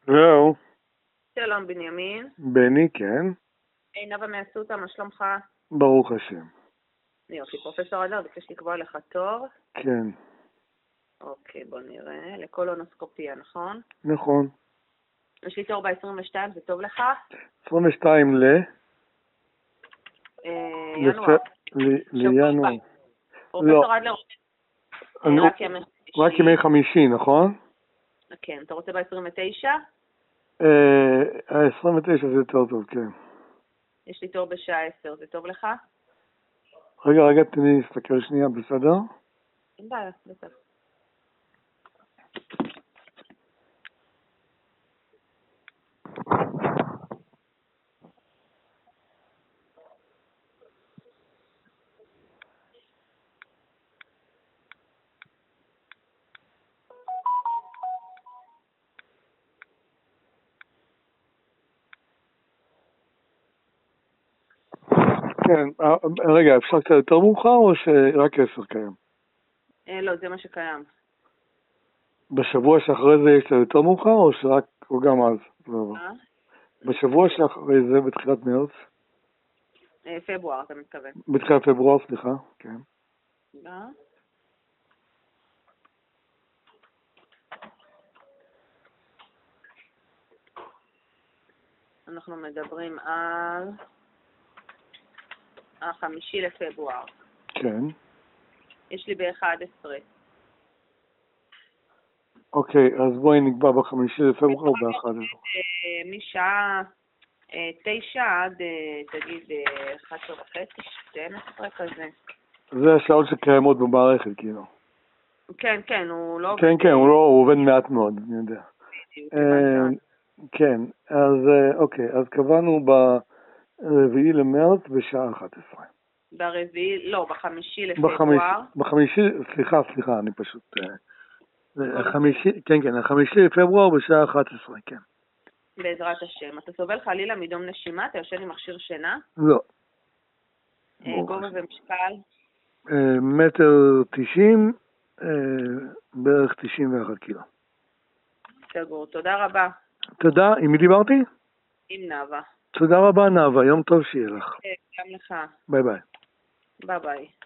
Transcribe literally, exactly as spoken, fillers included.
זהו. שלום בנימין. בני, כן. היי, נאוה מאסותא, מה שלומך? ברוך השם. יופי, פרופסור אדר, ביקש לקבוע לך תור. כן. אוקיי, בוא נראה. לקולונוסקופיה, נכון? נכון. יש לי תור ב-עשרים ושתיים, זה טוב לך? עשרים ושתיים ל... אה, לפ- ינואר. ל- שבוע לינואר. הבא. פרופסור אדלר, אני- רק ימי חמישי. רק ימי חמישי, נכון? כן, אתה רוצה ב-עשרים ותשע? אה, ה-עשרים ותשע זה יותר טוב, כן. יש לי תור בשעה עשר, זה טוב לך? רגע, רגע, תן לי להסתכל שנייה, בסדר? אין בעיה, בטח. כן, אה, רגע, אפשר קצת יותר מאוחר או שרק עשר קיים? אה, לא, זה מה שקיים. בשבוע שאחרי זה יש יותר מאוחר או שרק, או גם אז? לא, אה? בשבוע שאחרי זה, בתחילת מרץ? אה, פברואר, אתה מתכוון. בתחילת פברואר, סליחה, כן. אה? אנחנו מדברים על החמישי לפברואר. כן. יש לי ב-אחת עשרה. אוקיי, אז בואי נקבע בחמישי לפברואר באחד עשרה. משעה אה, תשע עד, אה, תגיד, אה, אחת עשרה וחצי, שתים עשרה כזה. זה השעות שקיימות במערכת, כאילו. כן, כן, הוא לא... כן, כן, הוא לא, הוא עובד מעט מאוד, אני יודע. אה, כן, אז אה, אוקיי, אז קבענו ברביעי למרץ בשעה אחת עשרה. ברביעי, לא, בחמישי בחמישי, לפברואר. בחמישי, סליחה, סליחה, אני פשוט... אה, החמישי, כן, כן, החמישי לפברואר בשעה אחת עשרה, כן. בעזרת השם. אתה סובל חלילה מדום נשימה? אתה יושן עם מכשיר שינה? לא. אה, גובה ומשקל? אה, מטר תשעים, אה, בערך תשעים ואחת קילו. סגור, תודה רבה. תודה, עם מי דיברתי? עם נאוה. תודה רבה נאוה, יום טוב שיהיה לך. גם לך. ביי ביי. ביי ביי.